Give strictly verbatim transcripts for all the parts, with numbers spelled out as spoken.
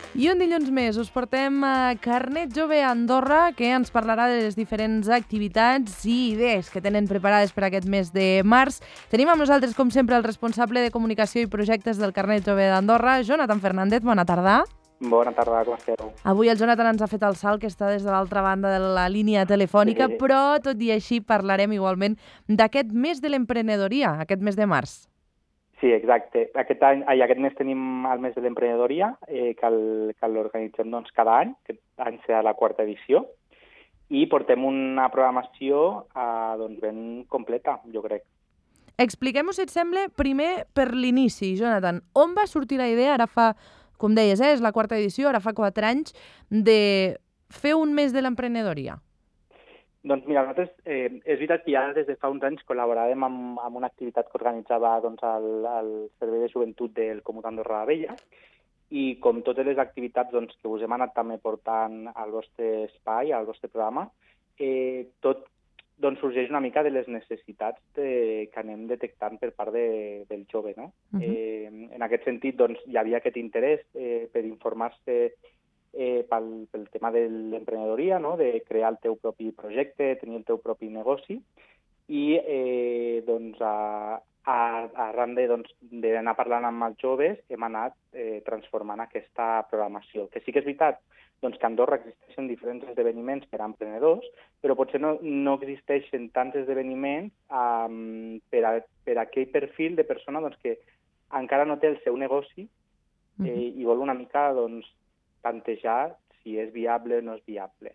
I un dilluns més us portem a Carnet Jove a Andorra, que ens parlarà de les diferents activitats i idees que tenen preparades per aquest mes de març. Tenim amb nosaltres, com sempre, el responsable de comunicació i projectes del Carnet Jove d'Andorra, Jonathan Fernández. Bona tarda. Bona tarda, com esteu? Avui el Jonathan ens ha fet el salt, que està des de l'altra banda de la línia telefònica, sí. Però tot i així parlarem igualment d'aquest mes de l'emprenedoria, aquest mes de març. Sí, exacte. Aquest any, ai, aquest mes tenim el mes de l'emprenedoria, eh, que, el, que l'organitzem doncs, cada any, que any serà la quarta edició, i portem una programació eh, doncs, ben completa, jo crec. Expliquem-ho, si et sembla, primer per l'inici, Jonathan. On va sortir la idea, ara fa, com deies, eh, és la quarta edició, ara fa quatre anys, de fer un mes de l'emprenedoria? Doncs mira, nosaltres, eh, és veritat que ja des de fa uns anys col·laboràvem amb, amb una activitat que organitzava doncs, el, el Servei de Joventut del Comú d'Andorra la Vella, i com totes les activitats doncs, que us hem anat també portant al vostre espai, al vostre programa, eh, tot doncs, sorgeix una mica de les necessitats de, que anem detectant per part de, del jove. No? Uh-huh. eh, en aquest sentit, doncs, hi havia aquest interès eh, per informar-se Eh, pel, pel tema de l'emprenedoria, no? De crear el teu propi projecte, tenir el teu propi negoci, i eh, doncs, a, a, arran de, doncs, d'anar parlant amb els joves hem anat eh, transformant aquesta programació. Que sí que és veritat doncs, que a Andorra existeixen diferents esdeveniments per a emprenedors, però potser no, no existeixen tants esdeveniments um, per, a, per a aquell perfil de persona doncs, que encara no té el seu negoci eh, i vol una mica doncs, plantejar si és viable o no és viable.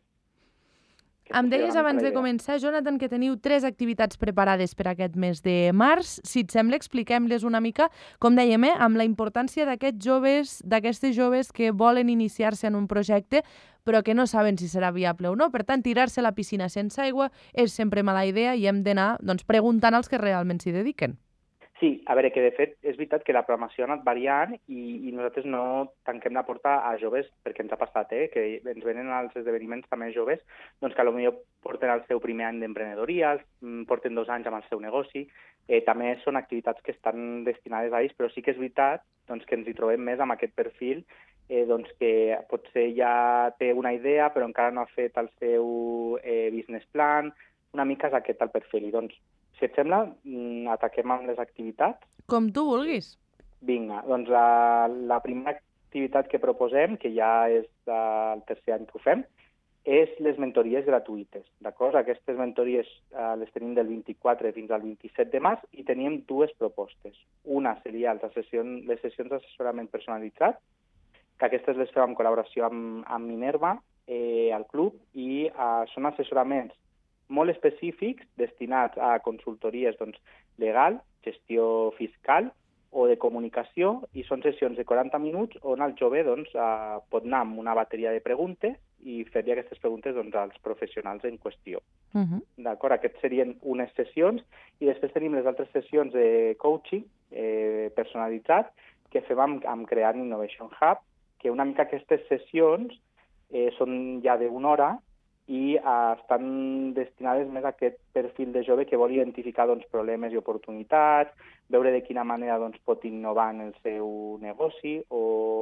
Em deies abans de començar, Jonathan, que teniu tres activitats preparades per aquest mes de març. Si et sembla, expliquem-les una mica, com dèiem, eh, amb la importància d'aquests joves, d'aquestes joves que volen iniciar-se en un projecte, però que no saben si serà viable o no. Per tant, tirar-se a la piscina sense aigua és sempre mala idea i hem d'anar doncs, preguntant als que realment s'hi dediquen. Sí, a veure, que de fet és veritat que la programació ha anat variant i, i nosaltres no tanquem la porta a joves, perquè ens ha passat, eh, que ens venen als esdeveniments també joves, doncs que potser porten el seu primer any d'emprenedoria, porten dos anys amb el seu negoci, eh, també són activitats que estan destinades a ells, però sí que és veritat doncs, que ens hi trobem més amb aquest perfil eh, doncs, que potser ja té una idea però encara no ha fet el seu eh, business plan, una mica és aquest el perfil. I doncs, si et sembla, ataquem amb les activitats. Com tu vulguis. Vinga, doncs la, la primera activitat que proposem, que ja és el tercer any que ho fem, és les mentories gratuïtes. D'acord? Aquestes mentories eh, les tenim del vint-i-quatre fins al vint-i-set de març i teníem dues propostes. Una seria les sessions, les sessions d'assessorament personalitzat, que aquestes les fem en col·laboració amb, amb Minerva, eh, al club, i eh, són assessoraments molt específics destinats a consultories doncs, legal, gestió fiscal o de comunicació, i són sessions de quaranta minuts on el jove doncs, eh, pot anar amb una bateria de preguntes i fer-li aquestes preguntes doncs, als professionals en qüestió. Uh-huh. D'acord? Aquestes serien unes sessions, i després tenim les altres sessions de coaching eh, personalitzat que fem amb, amb Creant Innovation Hub, que una mica aquestes sessions eh, són ja d'una hora i uh, estan destinades més a aquest perfil de jove que vol identificar doncs, problemes i oportunitats, veure de quina manera doncs, pot innovar en el seu negoci o,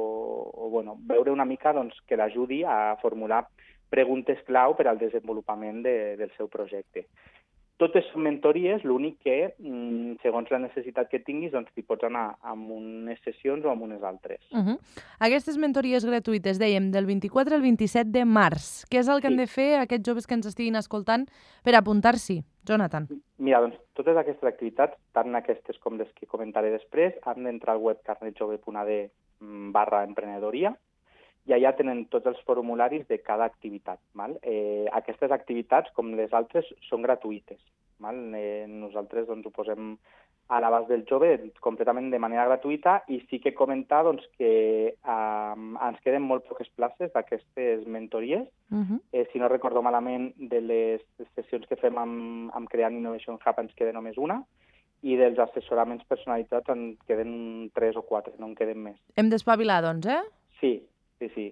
o bueno, veure una mica doncs, que l'ajudi a formular preguntes clau per al desenvolupament de, del seu projecte. Totes són mentories, l'únic que, segons la necessitat que tinguis, doncs t'hi pots anar amb unes sessions o amb unes altres. Uh-huh. Aquestes mentories gratuïtes, dèiem, del vint-i-quatre al vint-i-set de març. Què és el que sí. han de fer aquests joves que ens estiguin escoltant per apuntar-s'hi, Jonathan? Mira, doncs, totes aquestes activitats, tant aquestes com les que comentaré després, han d'entrar al web carnetjove punt a d barra emprenedoria, i allà tenen tots els formularis de cada activitat. Val? Eh, aquestes activitats, com les altres, són gratuïtes. Val? Eh, nosaltres doncs, ho posem a l'abast del jove completament de manera gratuïta, i sí que comentar doncs, que eh, ens queden molt poques places d'aquestes mentories. Uh-huh. Eh, si no recordo malament, de les sessions que fem amb, amb Creant Innovation Hub ens queda només una, i dels assessoraments personalitzats en queden tres o quatre, no en queden més. Hem d'espavilar, doncs, eh? Sí. Sí, sí.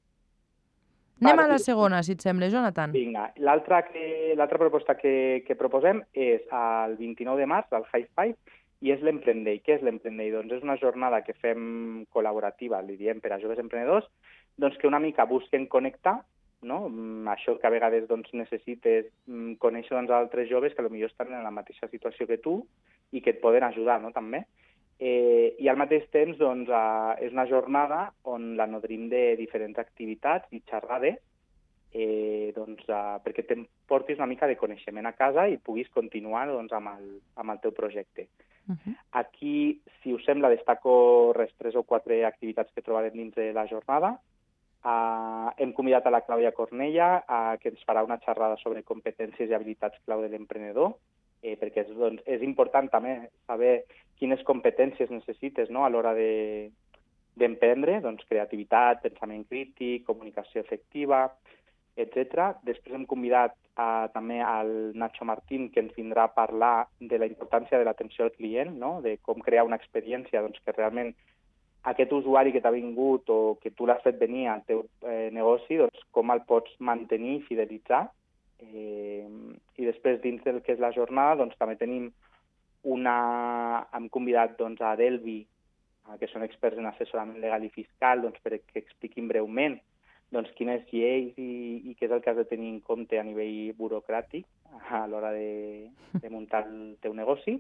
Anem vale. a la segona, si et sembla, Jonathan. Vinga. L'altra que, l'altra proposta que, que proposem és el vint-i-nou de març, al High Five, i és l'Emprendei. Què és l'Emprendei? Doncs és una jornada que fem col·laborativa, li diem, per a joves emprenedors, doncs que una mica busquen connectar, no? Això que a vegades doncs, necessites conèixer doncs, altres joves que potser estan en la mateixa situació que tu i que et poden ajudar, no? També. Eh, I al mateix temps doncs, eh, és una jornada on la nodrim de diferents activitats i xerrades eh, doncs, eh, perquè te'n portis una mica de coneixement a casa i puguis continuar doncs, amb, el, amb el teu projecte. Uh-huh. Aquí, si us sembla, destaco res, tres o quatre activitats que trobarem dins de la jornada. Uh, hem convidat a la Clàudia Cornella, uh, que ens farà una xerrada sobre competències i habilitats clau de l'emprenedor, eh, perquè és, doncs, és important també saber quines competències necessites, no?, a l'hora de, d'emprendre, doncs, creativitat, pensament crític, comunicació efectiva, etcètera. Després hem convidat uh, també al Nacho Martín, que ens vindrà a parlar de la importància de l'atenció al client, no?, de com crear una experiència doncs, que realment aquest usuari que t'ha vingut o que tu l'has fet venir al teu eh, negoci, doncs com el pots mantenir i fidelitzar. Eh, I després, dins del que és la jornada, doncs també tenim una... Hem convidat doncs, a Delvi, que són experts en assessorament legal i fiscal, doncs, perquè expliquin breument doncs, quines lleis i, i què és el que has de tenir en compte a nivell burocràtic a l'hora de, de muntar el teu negoci.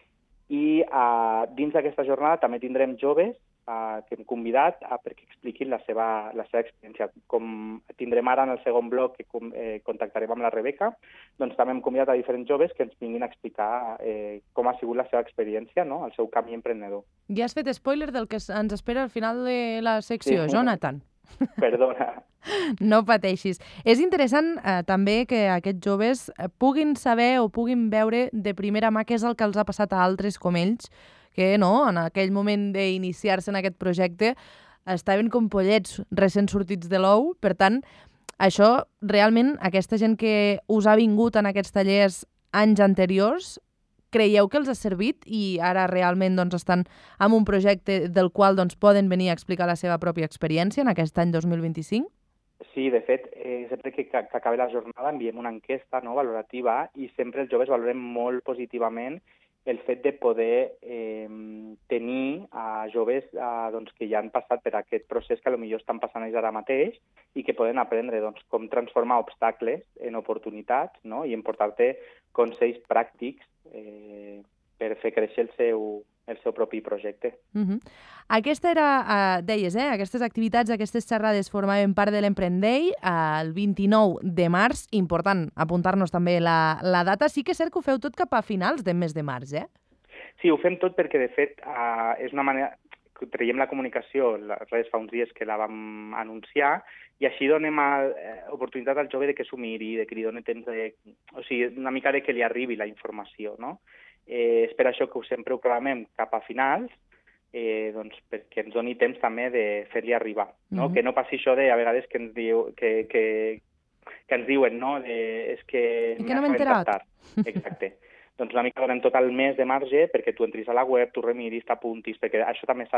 I uh, dins d'aquesta jornada també tindrem joves Uh, que hem convidat uh, perquè expliquin la seva, la seva experiència. Com tindrem ara en el segon bloc que com, eh, contactarem amb la Rebeca, doncs també hem convidat a diferents joves que ens vinguin a explicar eh, com ha sigut la seva experiència, no?, el seu camí emprenedor. Ja has fet spoiler del que ens espera al final de la secció, sí. Jonathan. Perdona. No pateixis. És interessant eh, també que aquests joves puguin saber o puguin veure de primera mà què és el que els ha passat a altres com ells, que no, en aquell moment d'iniciar-se en aquest projecte estaven com pollets recent sortits de l'ou. Per tant, això realment, aquesta gent que us ha vingut en aquests tallers anys anteriors, creieu que els ha servit i ara realment doncs, estan en un projecte del qual doncs, poden venir a explicar la seva pròpia experiència en aquest any dos mil vint-i-cinc? Sí, de fet, eh, sempre que, que acabi la jornada enviem una enquesta, no?, valorativa, i sempre els joves valorem molt positivament el fet de poder eh, tenir a joves eh, doncs, que ja han passat per aquest procés que potser estan passant ells ara mateix i que poden aprendre doncs, com transformar obstacles en oportunitats, no?, i en portar-te consells pràctics eh, per fer créixer el seu, el seu propi projecte. Uh-huh. Aquesta era, uh, deies, eh? aquestes activitats, aquestes xerrades formaven part de l'Emprendei uh, el vint-i-nou de març. Important apuntar-nos també la, la data. Sí que és cert que ho feu tot cap a finals del mes de març, eh? Sí, ho fem tot perquè, de fet, uh, és una manera... Traiem la comunicació, res, fa uns dies que la vam anunciar, i així donem a, eh, oportunitat al jove de que s'ho miri, de que li doni temps de... O sigui, una mica de que li arribi la informació, no? Eh, és per això que sempre ho programem cap a finals, eh, doncs perquè ens doni temps també de fer-li arribar, no? Mm-hmm. Que no passi això de, a vegades, que ens, diu, que, que, que ens diuen, no? De, és que... I que no m'he enterat. Exacte. Doncs una mica donem tot el mes de marge perquè tu entris a la web, tu remiris, t'apuntis, perquè això també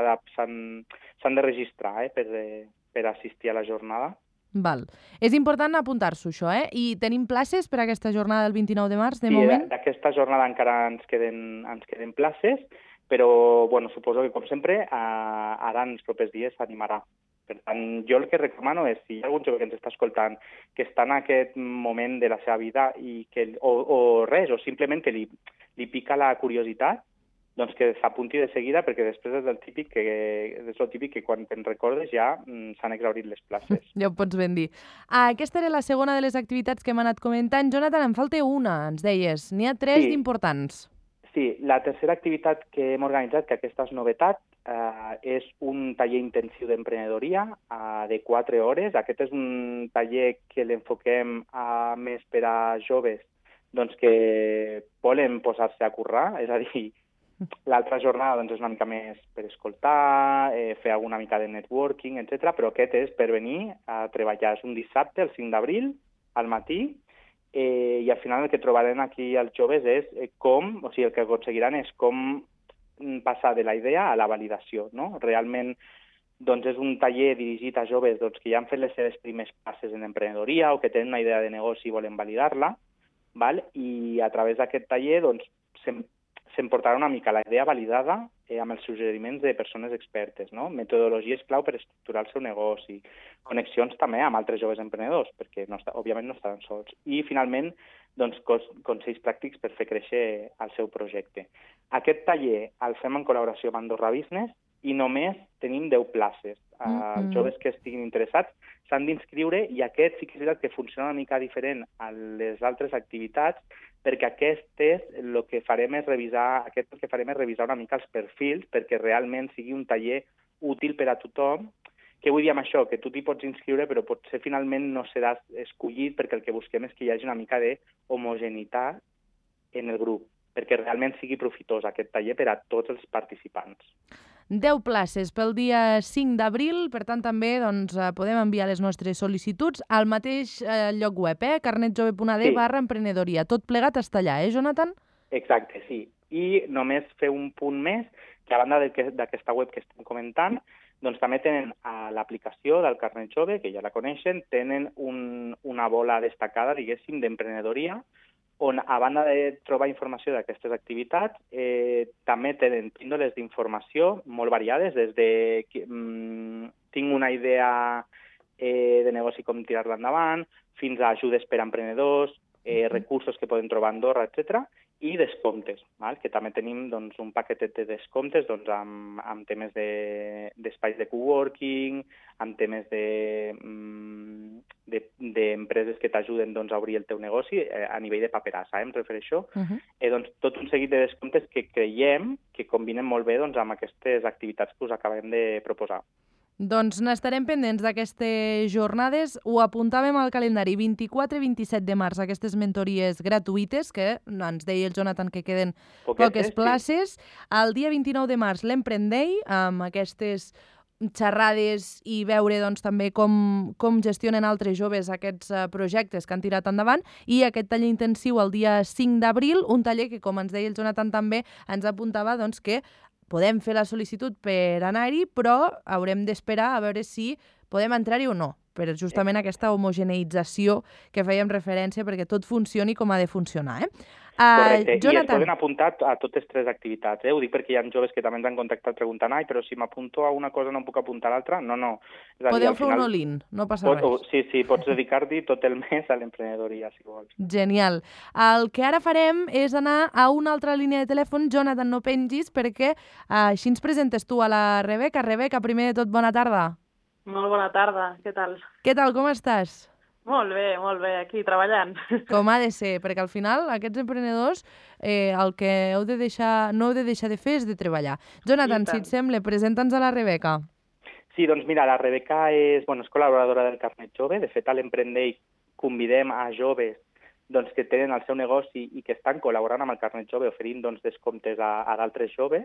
s'han de registrar eh, per, per assistir a la jornada. Val. És important apuntar-s'ho, això, eh? I tenim places per a aquesta jornada del vint-i-nou de març, de sí, moment? Sí, d'aquesta jornada encara ens queden, ens queden places, però bueno, suposo que, com sempre, ara en els propers dies s'animarà. Per tant, jo el que recomano és, si hi ha algun jove que ens està escoltant, que està en aquest moment de la seva vida i que, o, o res, o simplement que li, li pica la curiositat, doncs que s'apunti de seguida, perquè després és el típic que, és el típic que quan te'n recordes ja s'han exhaurit les places. Ja ho pots ben dir. Aquesta era la segona de les activitats que hem anat comentant. Jonathan, en falta una, ens deies. N'hi ha tres sí. d'importants. Sí, la tercera activitat que hem organitzat, que aquesta és novetat, eh, és un taller intensiu d'emprenedoria eh, de quatre hores. Aquest és un taller que l'enfoquem eh, més per a joves doncs, que volen posar-se a currar, és a dir, l'altra jornada doncs, és una mica més per escoltar, eh, fer alguna mica de networking, etcètera. Però aquest és per venir a treballar. És un dissabte, el cinc d'abril, al matí, Eh, i al final el que trobarem aquí als joves és eh, com, o sigui, el que aconseguiran és com passar de la idea a la validació, no? Realment, doncs, és un taller dirigit a joves doncs, que ja han fet les seves primeres passes en emprenedoria o que tenen una idea de negoci i volen validar-la, val? I a través d'aquest taller doncs, s'emportarà una mica la idea validada eh, amb els suggeriments de persones expertes, no? Metodologies clau per estructurar el seu negoci, connexions també amb altres joves emprenedors, perquè no està, òbviament no estaran sols. I, finalment, doncs, consells pràctics per fer créixer el seu projecte. Aquest taller el fem en col·laboració amb Andorra Business i només tenim deu places. Mm -hmm. Els joves que estiguin interessats s'han d'inscriure i aquest sí que és veritat que funciona una mica diferent a les altres activitats, perquè aquestes el que farem és revisar, aquest el que farem és revisar una mica els perfils perquè realment sigui un taller útil per a tothom. Què vull dir amb això? Que tu t'hi pots inscriure, però potser finalment no seràs escollit perquè el que busquem és que hi hagi una mica d'homogeneïtat en el grup, perquè realment sigui profitós aquest taller per a tots els participants. deu places pel dia cinc d'abril, per tant també doncs, podem enviar les nostres sol·licituds al mateix eh, lloc web, eh? carnetjove punt a d barra emprenedoria. Tot plegat està allà, eh, Jonathan? Exacte, sí. I només fer un punt més, que a banda d'aquesta web que estem comentant, doncs també tenen a l'aplicació del Carnet Jove, que ja la coneixen, tenen un, una bola destacada, diguéssim, d'emprenedoria, on, a banda de trobar informació d'aquestes activitats, eh, també tenen píndoles d'informació molt variades, des de mm, tinc una idea eh, de negoci com tirar-la endavant, fins a ajudes per a emprenedors, eh, recursos que poden trobar a Andorra, etcètera, i descomptes, val? Que també tenim doncs, un paquetet de descomptes doncs, amb, amb temes d'espais de, de coworking, amb temes d'empreses de, de, que t'ajuden doncs, a obrir el teu negoci eh, a nivell de paperassa, eh, em refereixo. Uh -huh. eh, doncs, tot un seguit de descomptes que creiem que combinen molt bé doncs, amb aquestes activitats que us acabem de proposar. Doncs n'estarem pendents d'aquestes jornades. Ho apuntàvem al calendari vint-i-quatre i vint-i-set de març, aquestes mentories gratuïtes, que ens deia el Jonathan que queden Poquetes, poques places. Sí. El dia vint-i-nou de març l'Emprèn Day, amb aquestes xerrades i veure doncs, també com, com gestionen altres joves aquests uh, projectes que han tirat endavant, i aquest taller intensiu el dia cinc d'abril, un taller que, com ens deia el Jonathan també, ens apuntava doncs, que podem fer la sol·licitud per anar-hi, però haurem d'esperar a veure si podem entrar-hi o no, per justament aquesta homogeneïtzació que fèiem referència perquè tot funcioni com ha de funcionar. Eh? Correcte, uh, Jonathan... i es poden apuntar a totes tres activitats. Eh? Ho dic perquè hi ha joves que també ens han contactat preguntant ai, però si m'apunto a una cosa no em puc apuntar a l'altra? No, no. És a dir, podeu fer final... un all-in, no passa pot, res. Sí, sí, pots dedicar-t'hi tot el mes a l'emprenedoria, si vols. Genial. El que ara farem és anar a una altra línia de telèfon. Jonathan, no pengis, perquè uh, així ens presentes tu a la Rebeca. Rebeca, primer de tot, bona tarda. Molt bona tarda, què tal? Què tal, com estàs? Molt bé, molt bé, aquí treballant. Com ha de ser, perquè al final aquests emprenedors eh, el que heu de deixar, no heu de deixar de fer és de treballar. Jonathan, si et sembla, presenta'ns a la Rebeca. Sí, doncs mira, la Rebeca és, bueno, és col·laboradora del Carnet Jove. De fet, a l'Emprèn Day convidem a joves doncs, que tenen el seu negoci i que estan col·laborant amb el Carnet Jove oferint doncs, descomptes a, a d'altres joves.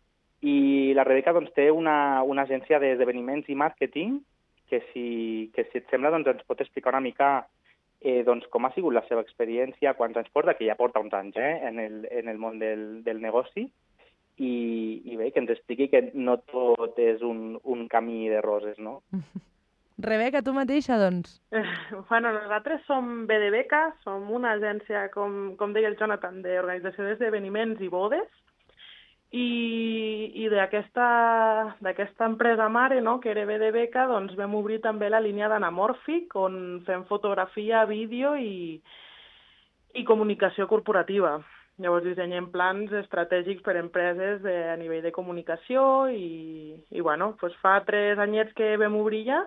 I la Rebeca doncs, té una, una agència d'esdeveniments i màrqueting que si, que si et sembla doncs, ens pot explicar una mica eh, doncs, com ha sigut la seva experiència, quants anys porta, que ja porta uns anys eh, en, el, en el món del, del negoci, i, i bé, que ens expliqui que no tot és un, un camí de roses, no? Rebeca, tu mateixa, doncs? Eh, bueno, nosaltres som B D B C A, som una agència, com, com deia el Jonathan, d'organització d'esdeveniments i bodes, i, i d'aquesta empresa mare, no?, que era B D B C A, doncs vam obrir també la línia d'Anamòrfic, on fem fotografia, vídeo i, i comunicació corporativa. Llavors dissenyem plans estratègics per a empreses de, a nivell de comunicació i, i bueno, doncs fa tres anyets que vam obrir ja.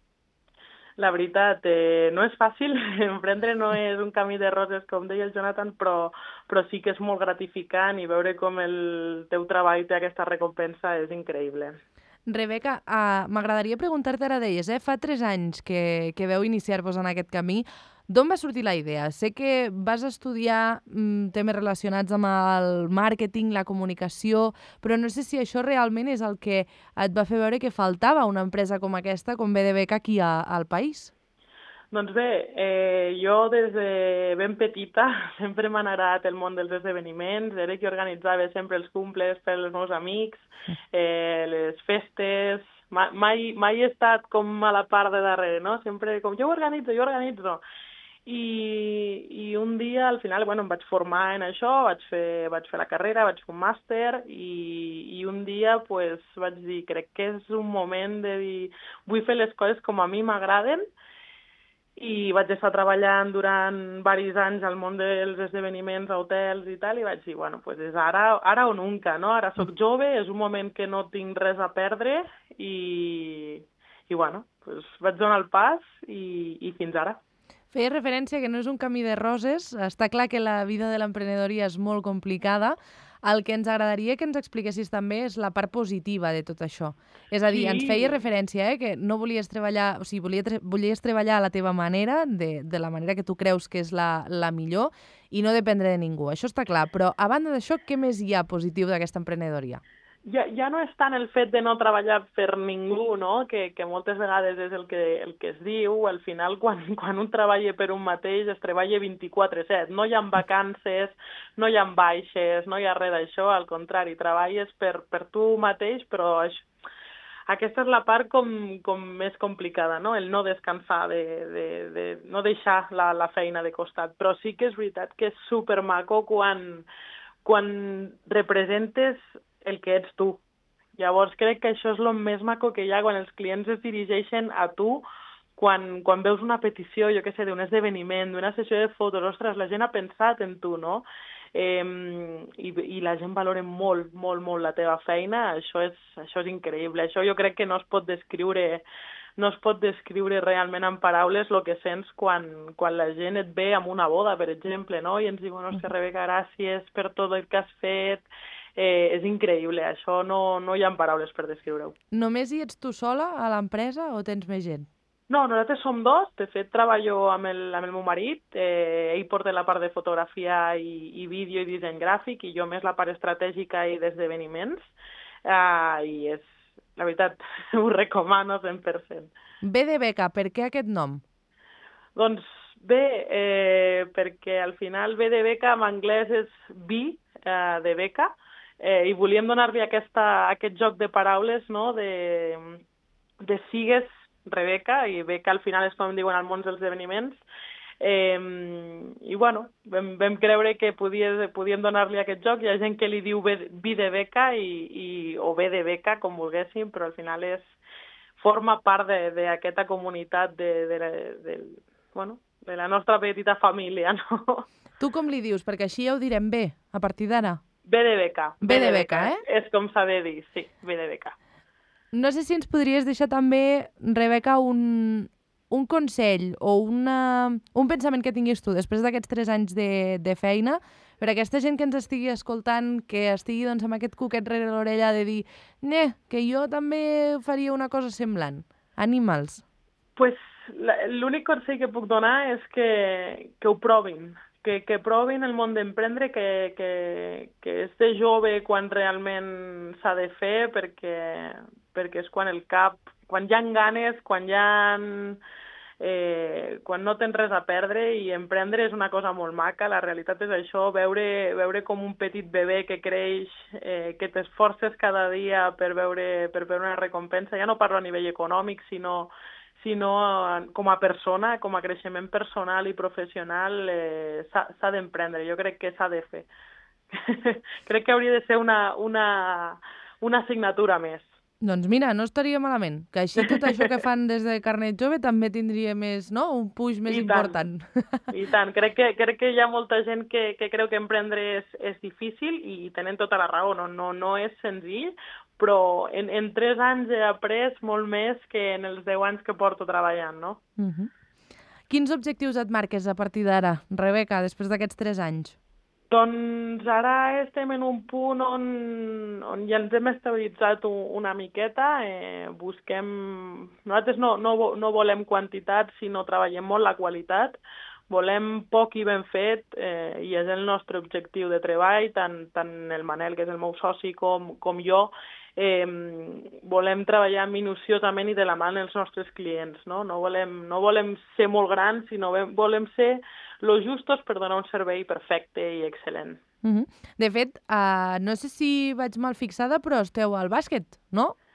La veritat, eh, no és fàcil, emprendre no és un camí de roses, com deia el Jonathan, però, però sí que és molt gratificant i veure com el teu treball té aquesta recompensa és increïble. Rebeca, uh, m'agradaria preguntar-te, ara deies, eh? fa tres anys que, que veu iniciar-vos en aquest camí. D'on va sortir la idea? Sé que vas estudiar mm, temes relacionats amb el màrqueting, la comunicació, però no sé si això realment és el que et va fer veure que faltava una empresa com aquesta, com B D B C A, aquí a, al país. Doncs bé, eh, jo des de ben petita sempre m'ha agradat el món dels esdeveniments, era qui organitzava sempre els cumples per als meus amics, eh, les festes, mai, mai he estat com a la part de darrere, no? Sempre com jo organitzo, jo organitzo. I, i un dia, al final, bueno, em vaig formar en això, vaig fer, vaig fer la carrera, vaig fer un màster, i, i un dia pues, vaig dir, crec que és un moment de dir, vull fer les coses com a mi m'agraden, i vaig estar treballant durant diversos anys al món dels esdeveniments, a hotels i tal, i vaig dir, bueno, pues és ara, ara o nunca, no? Ara soc jove, és un moment que no tinc res a perdre, i, i bueno, pues vaig donar el pas, i, i fins ara. Feia referència que no és un camí de roses. Està clar que la vida de l'emprenedoria és molt complicada. El que ens agradaria que ens expliquessis també és la part positiva de tot això. És a dir, sí. Ens feia referència eh, que no volies treballar, o sigui, volies, tre volies treballar a la teva manera, de, de la manera que tu creus que és la, la millor, i no dependre de ningú. Això està clar, però a banda d'això, què més hi ha positiu d'aquesta emprenedoria? Ja, ja no és tant el fet de no treballar per ningú, no? que, que moltes vegades és el que, el que es diu. Al final, quan, quan un treballa per un mateix, es treballa vint-i-quatre set. No hi ha vacances, no hi ha baixes, no hi ha res d'això. Al contrari, treballes per, per tu mateix, però això, aquesta és la part com, com més complicada, no? El no descansar, de, de, de no deixar la, la feina de costat. Però sí que és veritat que és supermaco quan, quan representes el que ets tu. Llavors crec que això és el més maco que hi ha quan els clients es dirigeixen a tu, quan, quan veus una petició, jo què sé, d'un esdeveniment, d'una sessió de fotos, ostres, la gent ha pensat en tu, no? Eh, i, i la gent valora molt, molt, molt la teva feina, això és, això és increïble. Això jo crec que no es pot descriure no es pot descriure realment en paraules el que sents quan, quan la gent et ve amb una boda, per exemple, no? I ens diuen, ostres, Rebeca, gràcies per tot el que has fet. Eh, és increïble, això no, no hi ha paraules per descriure-ho. Només hi ets tu sola a l'empresa o tens més gent? No, nosaltres som dos, de fet treballo amb el, amb el meu marit, eh, ell porta la part de fotografia i, i vídeo i disseny gràfic, i jo més la part estratègica i d'esdeveniments, eh, i és, la veritat, ho recomano cent per cent. B de beca, per què aquest nom? Doncs bé, eh, perquè al final B de beca en anglès és B eh, de beca, Eh, i volíem donar-li aquesta, aquest joc de paraules, no? de, de sigues Rebeca, i beca al final és com diuen al món dels esdeveniments, eh, i bueno, vam, vam creure que podia, podíem donar-li aquest joc. Hi ha gent que li diu B, B de beca i, i, o B de beca, com volguéssim, però al final és, forma part d'aquesta comunitat de, de, de, de, bueno, de la nostra petita família, no? Tu com li dius? Perquè així ja ho direm bé, a partir d'ara. B de beca. B de beca, eh? És com s'ha de dir, sí, B de beca. No sé si ens podries deixar també, Rebeca, un, un consell o una, un pensament que tinguis tu després d'aquests tres anys de, de feina, per a aquesta gent que ens estigui escoltant, que estigui doncs, amb aquest cuquet rere l'orella de dir ne, que jo també faria una cosa semblant. Anima'ls. Pues l'únic consell que puc donar és que, que ho provin. Que, que provin el món d'emprendre, que, que, que és de jove quan realment s'ha de fer, perquè, perquè és quan el cap, quan hi ha ganes, quan hi ha, eh, quan no tens res a perdre, i emprendre és una cosa molt maca. La realitat és això, veure, veure com un petit bebè que creix, eh, que t'esforces cada dia per veure, per veure una recompensa. Ja no parlo a nivell econòmic, sinó sinó com a persona, com a creixement personal i professional, eh, s'ha d'emprendre. Jo crec que s'ha de fer. Crec que hauria de ser una, una, una assignatura més. Doncs mira, no estaria malament, que així tot això que fan des de carnet jove també tindria més, no? Un puix més I important. Tant. I tant, crec que, crec que hi ha molta gent que, que creu que emprendre és, és difícil, i tenen tota la raó, no, no, no és senzill, però en, en tres anys he après molt més que en els deu anys que porto treballant, no? Uh-huh. Quins objectius et marques a partir d'ara, Rebeca, després d'aquests tres anys? Doncs ara estem en un punt on, on ja ens hem estabilitzat una miqueta, eh, busquem... Nosaltres no, no, no volem quantitat, sinó treballem molt la qualitat. Volem poc i ben fet, eh, i és el nostre objectiu de treball, tant, tant el Manel, que és el meu soci, com, com jo. Eh, volem treballar minuciosament i de la mà dels nostres clients, no? No volem, no volem ser molt grans, sinó volem ser lo justos per donar un servei perfecte i excel·lent. Uh-huh. De fet, uh, no sé si vaig mal fixada, però esteu al bàsquet, no?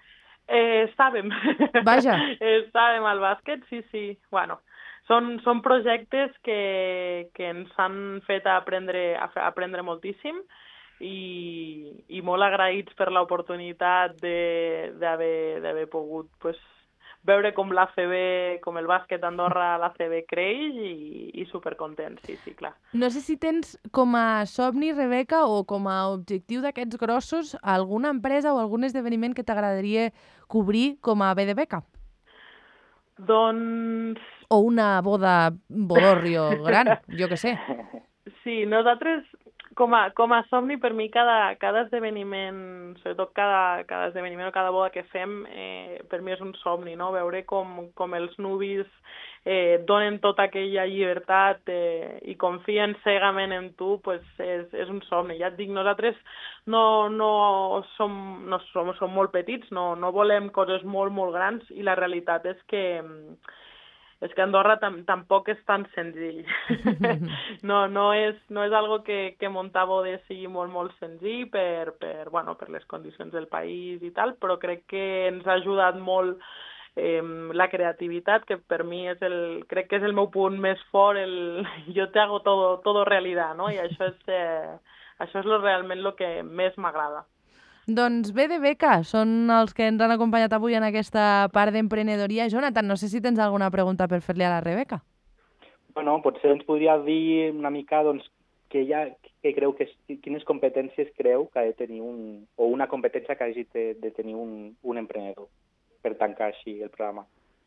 Eh, estàvem. Vaja. Estàvem al bàsquet, sí, sí. Bueno, són, són projectes que, que ens han fet aprendre, aprendre moltíssim i, i molt agraïts per l'oportunitat d'haver pogut pues, veure com l'A C B, com el bàsquet d'Andorra a l'A C B creix i, i supercontents, sí, sí, clar. No sé si tens com a somni, Rebeca, o com a objectiu d'aquests grossos alguna empresa o algun esdeveniment que t'agradaria cobrir com a B de beca? Doncs... O una boda bodorrio gran, jo què sé. Sí, nosaltres, com a, com a somni, per mi cada, cada esdeveniment, sobretot cada, cada esdeveniment o cada boda que fem, eh, per mi és un somni, no? Veure com, com els nuvis eh, donen tota aquella llibertat eh, i confien cegament en tu, pues és, és un somni. Ja et dic, nosaltres no, no, som, no som, som molt petits, no, no volem coses molt, molt grans i la realitat és que... és que Andorra tam tampoc és tan senzill. no, no, és, no és algo que, que muntar bodes sigui molt, molt senzill per, per, bueno, per les condicions del país i tal, però crec que ens ha ajudat molt eh, la creativitat, que per mi és el, crec que és el meu punt més fort, el jo te hago todo, todo realidad, no? I això és, eh, això és lo, realment el que més m'agrada. Doncs B de beca són els que ens han acompanyat avui en aquesta part d'emprenedoria. Jonathan, no sé si tens alguna pregunta per fer-li a la Rebeca. Bueno, potser ens podria dir una mica doncs, que ja, que creu que, quines competències creu que ha de tenir un, o una competència que hagi de, de tenir un, un emprenedor per tancar així el programa.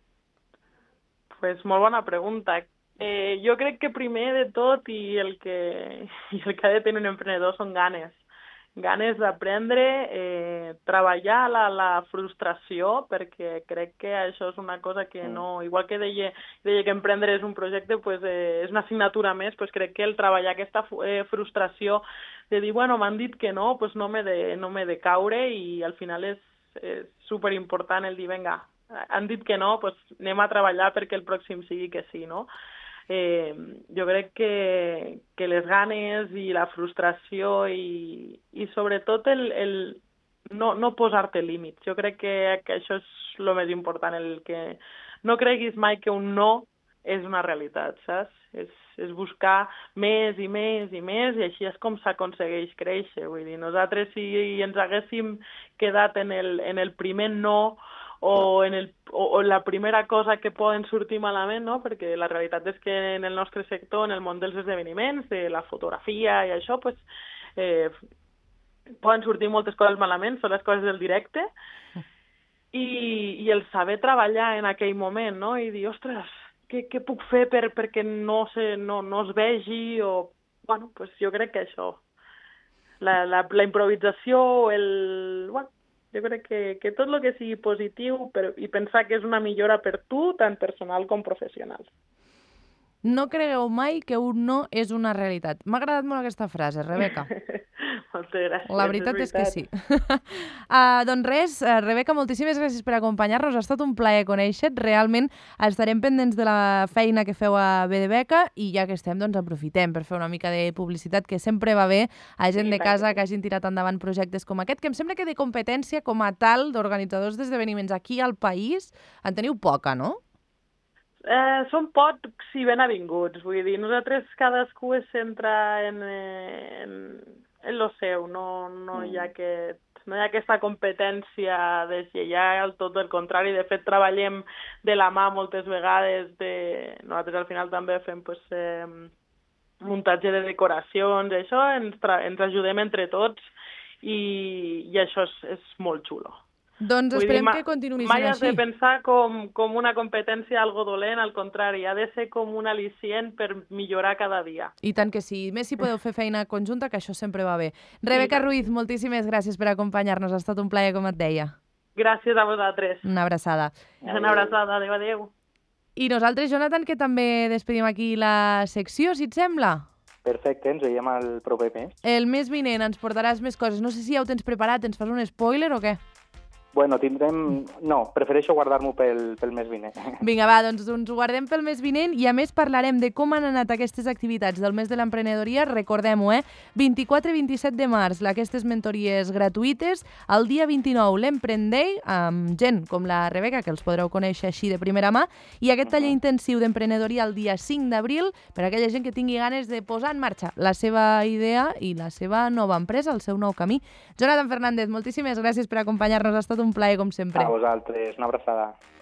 Pues molt bona pregunta. Eh, jo crec que primer de tot i el que, i el que ha de tenir un emprenedor són ganes. ganes d'aprendre, eh, treballar la, la frustració, perquè crec que això és una cosa que no... Igual que deia, deia que emprendre és un projecte, pues, eh, és una assignatura més, pues crec que el treballar aquesta eh, frustració de dir, bueno, m'han dit que no, pues no m'he de, no m'he de caure i al final és, és superimportant el dir, vinga, han dit que no, pues anem a treballar perquè el pròxim sigui que sí, no? Eh, jo crec que, que les ganes i la frustració i, i sobretot el, el no, no posar-te límits. Jo crec que, que això és el més important, el que no creguis mai que un no és una realitat, saps? És, és buscar més i més i més i així és com s'aconsegueix créixer. Vull dir, nosaltres si ens haguéssim quedat en el, en el primer no o en, el, o, o la primera cosa que poden sortir malament, no? Perquè la realitat és que en el nostre sector, en el món dels esdeveniments, de la fotografia i això, pues, eh, poden sortir moltes coses malament, són les coses del directe, i, i el saber treballar en aquell moment, no? I dir, ostres, què, què puc fer per, perquè no, se, no, no es vegi, o... Bueno, pues jo crec que això, la, la, la improvisació, el... Bueno, jo crec que, que tot el que sigui positiu per, i pensar que és una millora per tu, tant personal com professional. No cregueu mai que un no és una realitat. M'ha agradat molt aquesta frase, Rebeca. Moltes gràcies. La veritat és, és que sí. uh, doncs res, uh, Rebeca, moltíssimes gràcies per acompanyar-nos. Ha estat un plaer conèixer-te. Realment estarem pendents de la feina que feu a B de Beca i ja que estem, doncs aprofitem per fer una mica de publicitat, que sempre va bé a gent sí, de casa que hagin tirat endavant projectes com aquest, que em sembla que de competència com a tal d'organitzadors d'esdeveniments aquí al país en teniu poca, no? Eh, són pocs i ben avinguts, vull dir, nosaltres cadascú es centra en, en, en lo seu, no, no, hi ha aquest, no hi ha aquesta competència deslleial, tot el contrari, de fet treballem de la mà moltes vegades, de... nosaltres al final també fem pues, eh, muntatge de decoracions, això, ens, tra... ens ajudem entre tots i, i això és, és molt xulo. Doncs esperem dir, que continuï sent mai així. Mai has de pensar com, com una competència algo dolent, al contrari, ha de ser com un al·licient per millorar cada dia. I tant que sí. Més si podeu fer feina conjunta, que això sempre va bé. Rebeca Ruiz, moltíssimes gràcies per acompanyar-nos. Ha estat un plaer, com et deia. Gràcies a vosaltres. Una abraçada. Una abraçada. Adéu, adéu. I nosaltres, Jonathan, que també despedim aquí la secció, si et sembla. Perfecte, ens veiem el proper mes. El mes vinent ens portaràs més coses. No sé si ja ho tens preparat, ens fas un spoiler o què? Bueno, tindrem... No, prefereixo guardar-m'ho pel, pel mes vinent. Vinga, va, doncs ens ho guardem pel mes vinent i a més parlarem de com han anat aquestes activitats del mes de l'emprenedoria. Recordem-ho, eh? vint-i-quatre i vint-i-set de març, aquestes mentories gratuïtes. El dia vint-i-nou, l'Emprèn Day, amb gent com la Rebeca, que els podreu conèixer així de primera mà, i aquest taller intensiu d'emprenedoria el dia cinc d'abril per a aquella gent que tingui ganes de posar en marxa la seva idea i la seva nova empresa, el seu nou camí. Jonathan Fernández, moltíssimes gràcies per acompanyar-nos. Ha estat un plaer, com sempre. A vosaltres, una abraçada.